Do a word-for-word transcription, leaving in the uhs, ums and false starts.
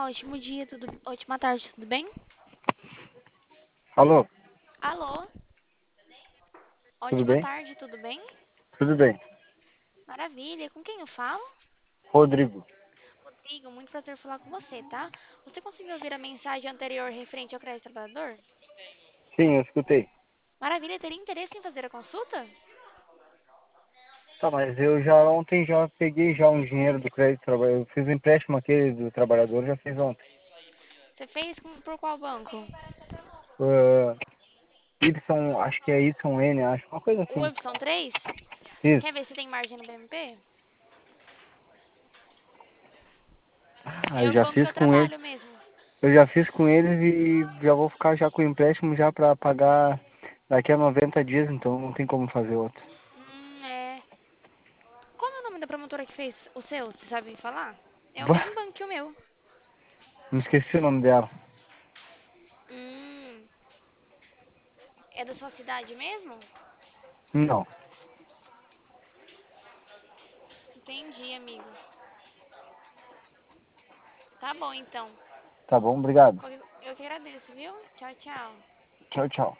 ótimo dia, tudo... ótima tarde, tudo bem? Alô, Alô, tudo ótima bem? tarde, tudo bem? Tudo bem. Maravilha, com quem eu falo? Rodrigo. Rodrigo, muito prazer falar com você, tá? Você conseguiu ouvir a mensagem anterior referente ao crédito trabalhador? Sim, eu escutei. Maravilha, teria interesse em fazer a consulta? Tá, mas eu já ontem já peguei já um dinheiro do crédito trabalhador. Eu fiz o empréstimo aquele do trabalhador, já fiz ontem. Você fez com... por qual banco? Uh, Y, acho que é Y N, acho, uma coisa O assim. Y três? Isso. Quer ver se tem margem no B M P? Ah, É eu o já banco que fiz eu com ele. trabalho mesmo. Eu já fiz com eles e já vou ficar já com o empréstimo já para pagar daqui a noventa dias, então não tem como fazer outro. Hum, é. Qual é o nome da promotora que fez o seu? Você sabe falar? É o mesmo Bah, banco que o meu. me esqueci o nome dela. Hum, é da sua cidade mesmo? Não. Entendi, amigo. Tá bom, então. Tá bom, obrigado. Qualquer- Eu que agradeço, viu? Tchau, tchau. Tchau, tchau.